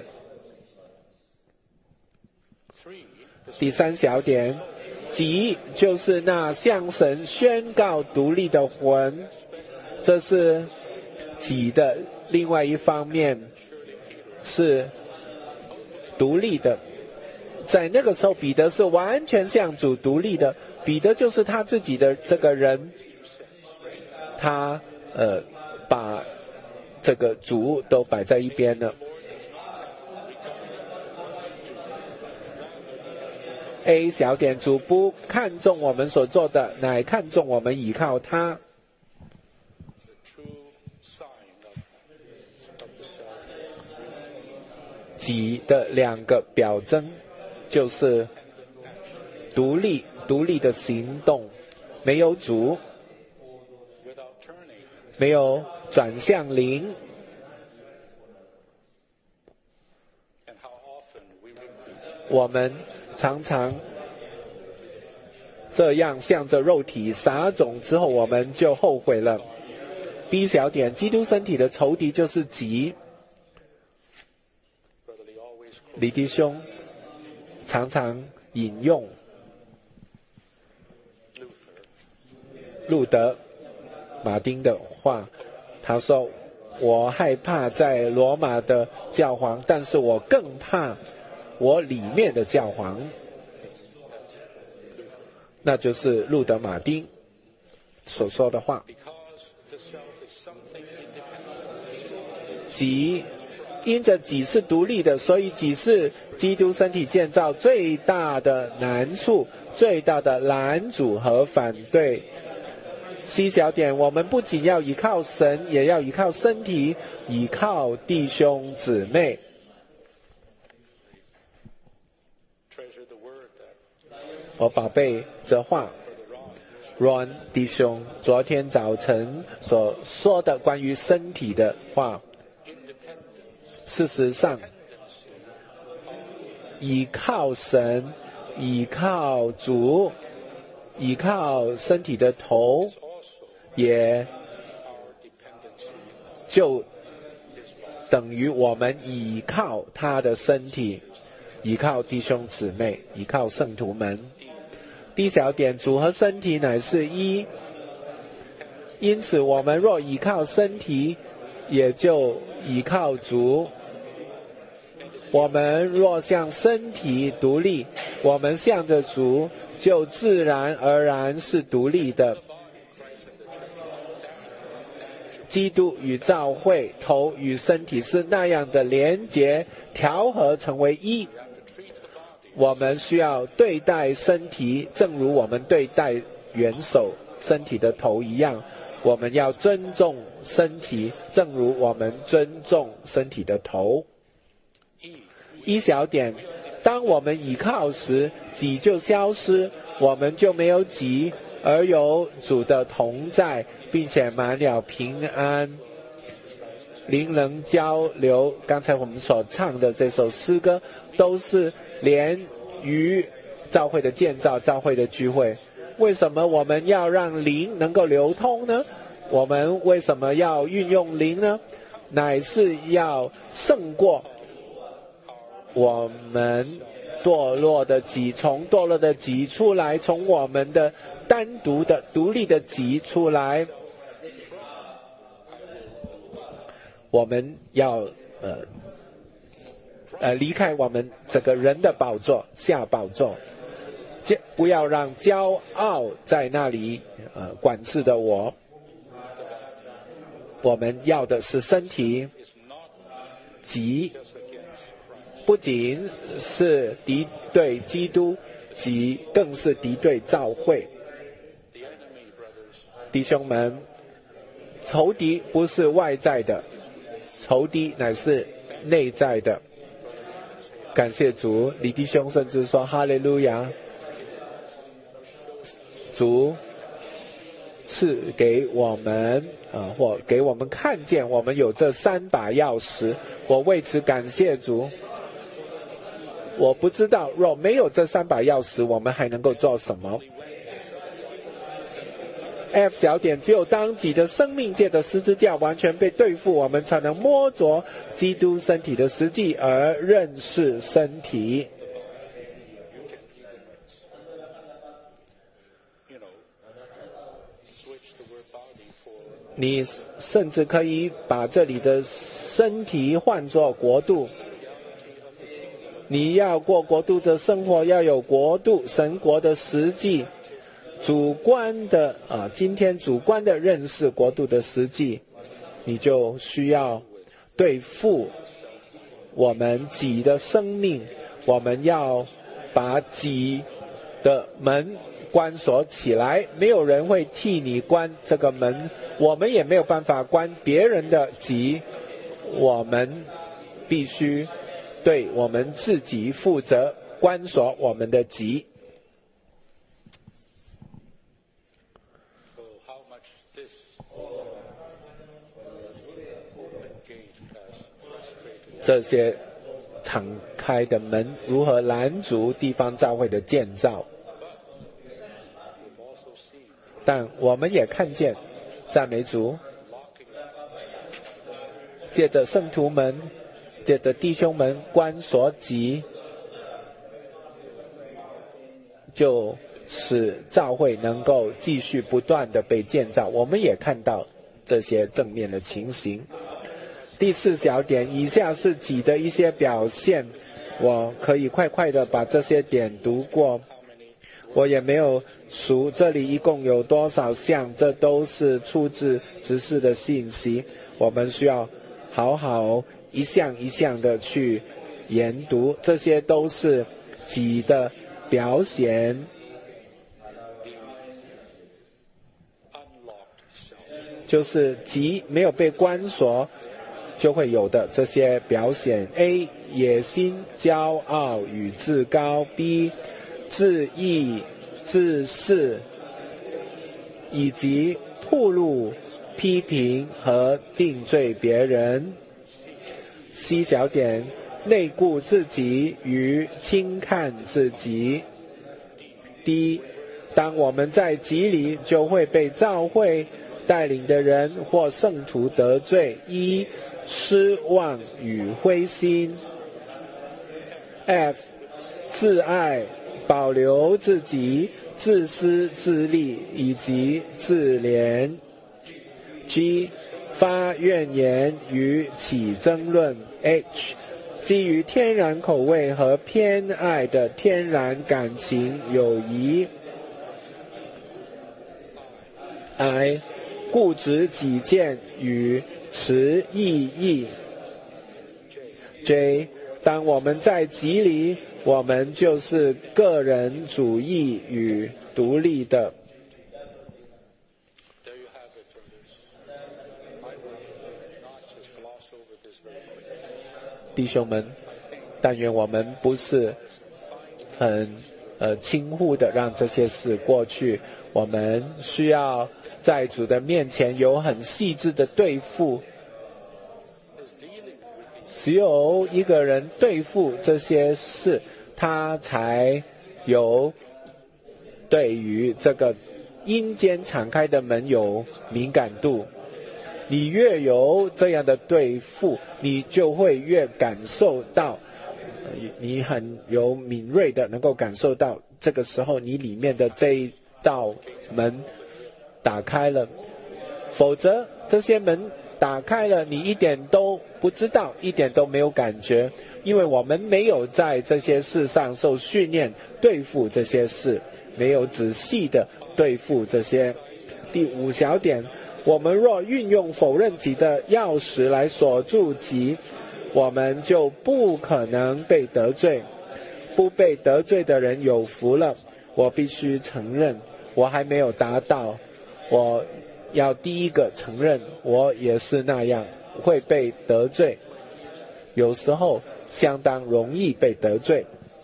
第三小点，己就是那向神宣告独立的魂，这是己的另外一方面，是独立的。在那个时候，彼得是完全向主独立的。彼得就是他自己的这个人，他把这个主都摆在一边了。A 小点，主不看重我们所做的，乃看重我们倚靠他。己的两个表征就是独立的行动，没有主，没有转向灵。我们常常这样向着肉体撒种之后，我们就后悔了。B 小点，基督身体的仇敌就是己。李弟兄常常引用路德马丁的话，他说：我害怕在罗马的教皇，但是我更怕我里面的教皇。那就是路德马丁所说的话。己因着己是独立的，所以己是基督身体建造最大的难处，最大的拦阻和反对。C 小点，我们不仅要依靠神，也要依靠身体，依靠弟兄姊妹。我宝贝这话，Ron 弟兄昨天早晨所说的关于身体的话，事实上依靠神，依靠主，依靠身体的头，也就等于我们依靠他的身体，依靠弟兄姊妹，依靠圣徒们。D 小点，主和身体乃是一，因此我们若依靠身体，也就依靠主。我们若向身体独立，我们向着主就自然而然是独立的。基督与教会，头与身体是那样的连结调和成为一。我们需要对待身体，正如我们对待元首身体的头一样。我们要尊重身体，正如我们尊重身体的头。一小点，当我们倚靠时，己就消失，我们就没有己，而有主的同在，并且满了平安。灵能交流，刚才我们所唱的这首诗歌，都是连于教会的建造、教会的聚会。为什么我们要让灵能够流通呢？我们为什么要运用灵呢？乃是要胜过我们堕落的己，从堕落的己出来，从我们的单独的独立的己出来。我们要离开我们这个人的宝座，下宝座，不要让骄傲在那里管制的我。我们要的是身体，己不仅是敌对基督， 己更是敌对教会。弟兄们，仇敌不是外在的，仇敌乃是内在的。感谢主，李弟兄甚至说哈利路亚，主赐给我们或给我们看见我们有这3把钥匙，我为此感谢主。我不知道若没有这3把钥匙，我们还能够做什么。F 小点，只有当己的生命界的十字架完全被对付，我们才能摸着基督身体的实际而认识身体。你甚至可以把这里的身体换作国度。你要过国度的生活，要有国度神国的实际，主观的今天主观的认识国度的实际，你就需要对付我们己的生命。我们要把己的门关锁起来，没有人会替你关这个门，我们也没有办法关别人的己，我们必须对我们自己负责，关锁我们的己。这些敞开的门如何拦阻地方教会的建造？但我们也看见，赞美主，借着圣徒们，借着弟兄们关锁己，就使教会能够继续不断的被建造。我们也看到这些正面的情形。第4小点，以下是己的一些表现，我可以快快的把这些点读过。我也没有数这里一共有多少项，这都是出自执事的信息，我们需要好好一项一项的去研读，这些都是己的表现。就是己没有被关锁就会有的这些表现。 A. 野心、骄傲与自高。 B. 自义、自恃，以及暴露、批评和定罪别人。 C 小点，内顾自己与轻看自己。 D. 当我们在己里，就会被教会带领的人或圣徒得罪。一、失望与灰心。 F. 自爱、保留自己、自私自利以及自怜。 G. 发怨言与起争论。 H. 基于天然口味和偏爱的天然感情友谊。 I. 固执己见与持异议。 J. 当我们在己里，我们就是个人主义与独立的。弟兄们，但愿我们不是很轻忽的让这些事过去，我们需要在主的面前有很细致的对付。只有一个人对付这些事，他才有对于这个阴间敞开的门有敏感度。你越有这样的对付，你就会越感受到，你很有敏锐的能够感受到，这个时候你里面的这一道门打开了。否则这些门打开了，你一点都不知道，一点都没有感觉，因为我们没有在这些事上受训练对付这些事，没有仔细的对付这些。第5小点，我们若运用否认己的钥匙来锁住己，我们就不可能被得罪。 不被得罪的人有福了。我必须承认，我还没有达到，我要第一个承认，我也是那样会被得罪，有时候相当容易被得罪。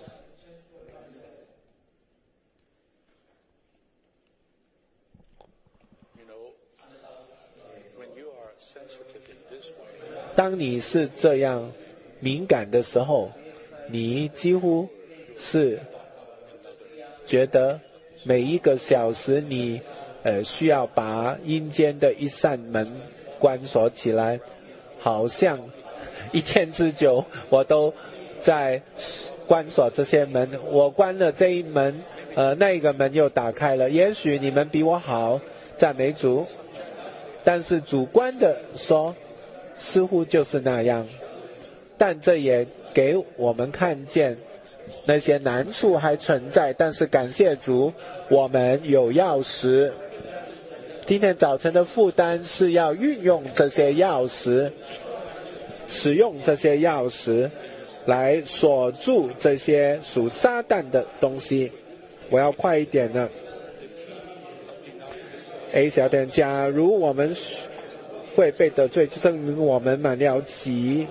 当你是这样敏感的时候，你几乎是觉得每一个小时你需要把阴间的一扇门关锁起来，好像一天之久我都在关锁这些门，我关了这一门那一个门又打开了。也许你们比我好，赞美主，但是主观的说似乎就是那样，但这也给我们看见那些难处还存在，但是感谢主，我们有钥匙。今天早晨的负担是要运用这些钥匙，使用这些钥匙来锁住这些属撒旦的东西。我要快一点了。A 小点，假如我们会被得罪，就证明我们满了急。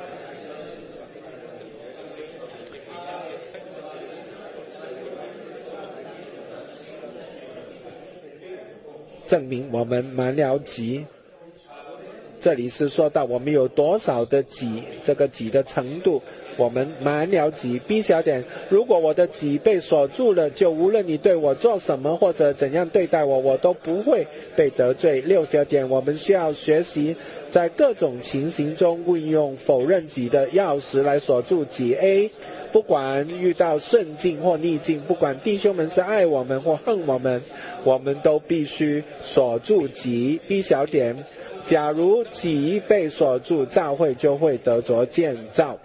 证明我们满了急。这里是说到我们有多少的己，这个己的程度，我们满了己。B 小点，如果我的己被锁住了，就无论你对我做什么或者怎样对待我，我都不会被得罪。6小点，我们需要学习在各种情形中运用否认己的钥匙来锁住己。A， 不管遇到顺境或逆境，不管弟兄们是爱我们或恨我们，我们都必须锁住己。B 小点，假如己被锁住，教会就会得着建造。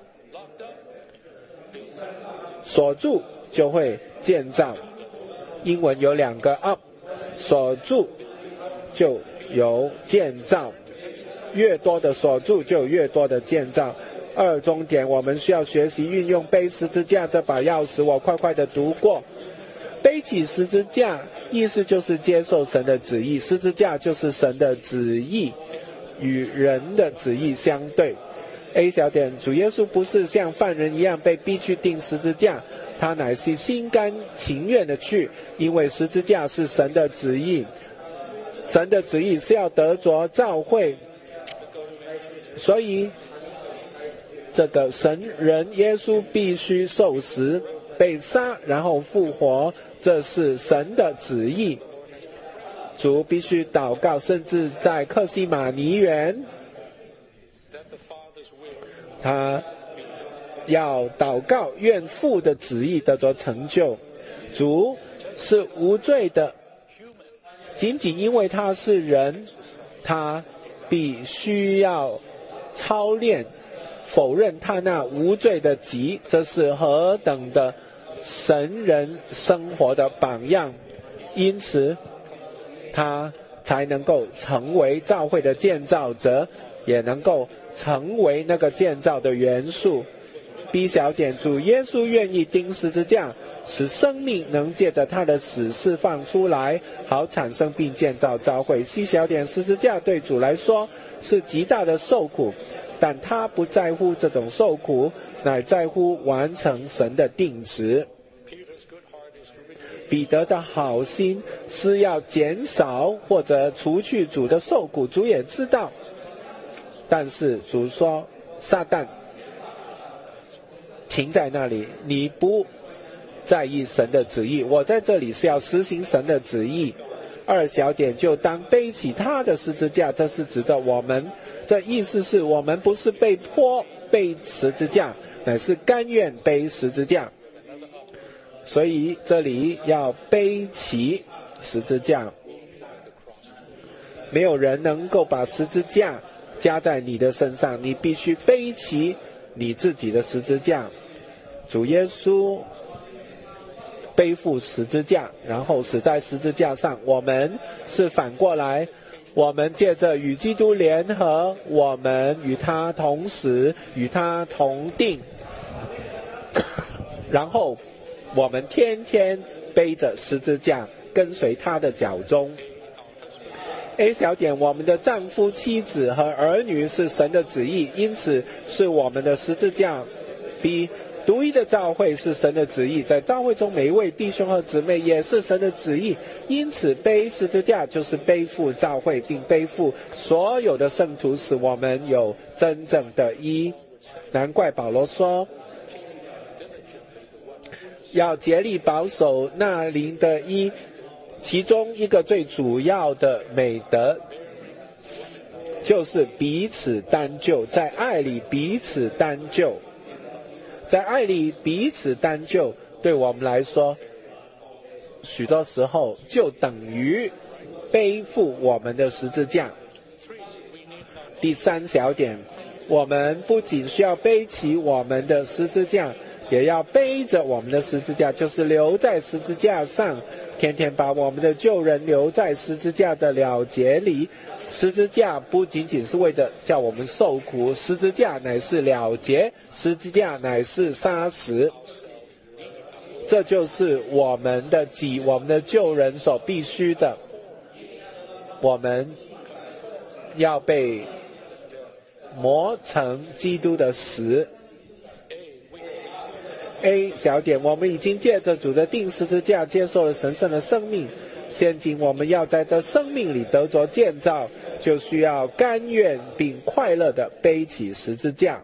锁住就会建造，英文有2个 up， 锁住就有建造，越多的锁住就有越多的建造。2重点，我们需要学习运用背十字架这把钥匙。我快快的读过，背起十字架意思就是接受神的旨意，十字架就是神的旨意与人的旨意相对。A 小点，主耶稣不是像犯人一样被逼去钉十字架，他乃是心甘情愿的去，因为十字架是神的旨意，神的旨意是要得着教会，所以这个神人耶稣必须受死被杀然后复活，这是神的旨意。主必须祷告，甚至在客西马尼园他要祷告，愿父的旨意得着成就。主是无罪的，仅仅因为他是人，他必须要操练否认他那无罪的己，这是何等的神人生活的榜样。因此他才能够成为教会的建造者，也能够成为那个建造的元素。B 小点，主耶稣愿意钉十字架，使生命能借着他的死释放出来，好产生并建造教会。C 小点，十字架对主来说是极大的受苦，但他不在乎这种受苦，乃在乎完成神的定旨。彼得的好心是要减少或者除去主的受苦，主也知道，但是主说撒旦停在那里，你不在意神的旨意，我在这里是要实行神的旨意。2小点，就当背起他的十字架，这是指着我们，这意思是我们不是被迫背十字架，乃是甘愿背十字架。所以这里要背起十字架，没有人能够把十字架加在你的身上，你必须背起你自己的十字架。主耶稣背负十字架，然后死在十字架上，我们是反过来，我们借着与基督联合，我们与他同死，与他同定。 然后我们天天背着十字架跟随他的脚踪。A 小点，我们的丈夫、妻子和儿女是神的旨意，因此是我们的十字架。B 独一的教会是神的旨意，在教会中每一位弟兄和姊妹也是神的旨意，因此背十字架就是背负教会，并背负所有的圣徒，使我们有真正的义。难怪保罗说要竭力保守那灵的义，其中一个最主要的美德就是彼此担救，在爱里彼此担救。在爱里彼此担救，对我们来说许多时候就等于背负我们的十字架。第三小点，我们不仅需要背起我们的十字架，也要背着我们的十字架，就是留在十字架上，天天把我们的旧人留在十字架的了结里。十字架不仅仅是为了叫我们受苦，十字架乃是了结，十字架乃是杀死。这就是我们的我们的旧人所必须的。我们要被磨成基督的死。A 小点，我们已经借着主的钉十字架接受了神圣的生命，现今我们要在这生命里得着建造，就需要甘愿并快乐地背起十字架。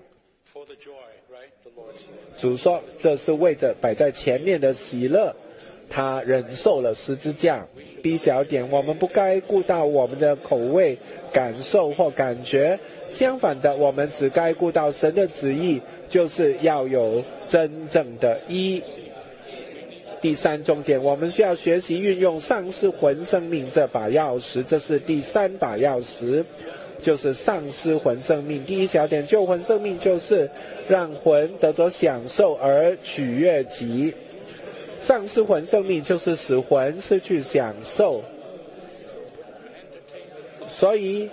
主说这是为着摆在前面的喜乐，他忍受了十字架。B 小点，我们不该顾到我们的口味、感受或感觉，相反的，我们只该顾到神的旨意，就是要有真正的义。第三重点，我们需要学习运用丧失魂生命这把钥匙，这是第三把钥匙，就是丧失魂生命。第一小点，救魂生命就是让魂得着享受而取悦己，丧失魂生命就是使魂失去享受。所以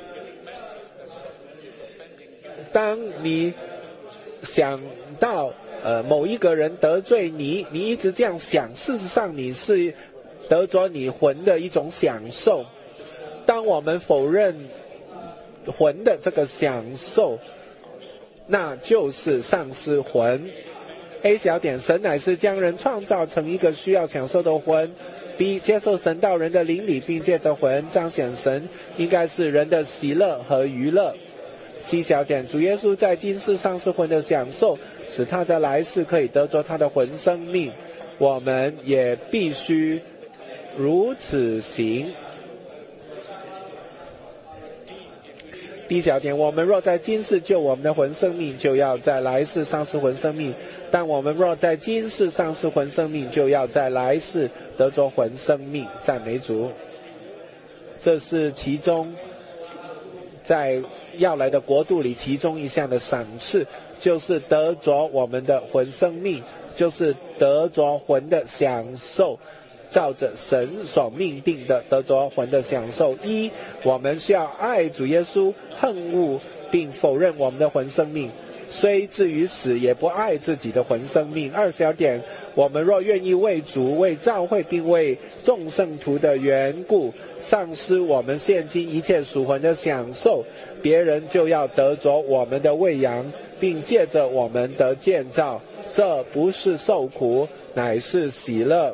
当你想到某一个人得罪你，你一直这样想，事实上你是得着你魂的一种享受。当我们否认魂的这个享受，那就是丧失魂。A 小点，神乃是将人创造成一个需要享受的魂。B 接受神到人的灵里，并借着魂彰显神，应该是人的喜乐和娱乐。C 小点，主耶稣在今世丧失魂的享受，使他在来世可以得着他的魂生命，我们也必须如此行。D 小点，我们若在今世救我们的魂生命，就要在来世丧失魂生命；但我们若在今世丧失魂生命，就要在来世得着魂生命。赞美主！这是其中在要来的国度里其中一项的赏赐，就是得着我们的魂生命，就是得着魂的享受，照着神所命定的得着魂的享受。一，我们需要爱主耶稣，恨恶并否认我们的魂生命，虽至于死也不爱自己的魂生命。二小点，我们若愿意为主、为教会并为众圣徒的缘故丧失我们现今一切属魂的享受，别人就要得着我们的喂养，并借着我们的建造，这不是受苦，乃是喜乐。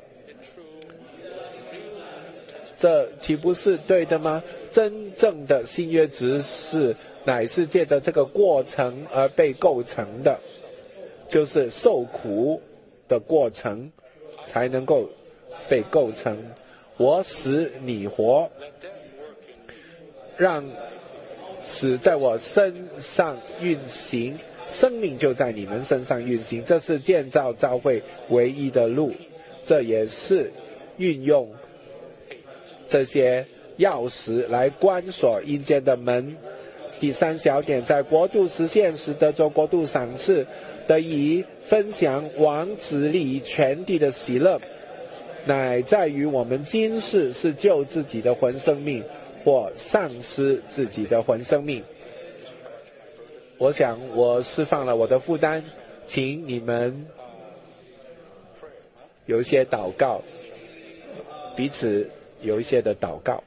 这岂不是对的吗？真正的新约执事乃是借着这个过程而被构成的，就是受苦的过程才能够被构成。我死你活，让死在我身上运行，生命就在你们身上运行，这是建造教会唯一的路，这也是运用这些钥匙来关锁阴间的门。第三小点，在国度实现时得着国度赏赐，得以分享王子里全地的喜乐，乃在于我们今世是救自己的魂生命，或丧失自己的魂生命。我想我释放了我的负担，请你们有一些祷告，彼此有一些的祷告。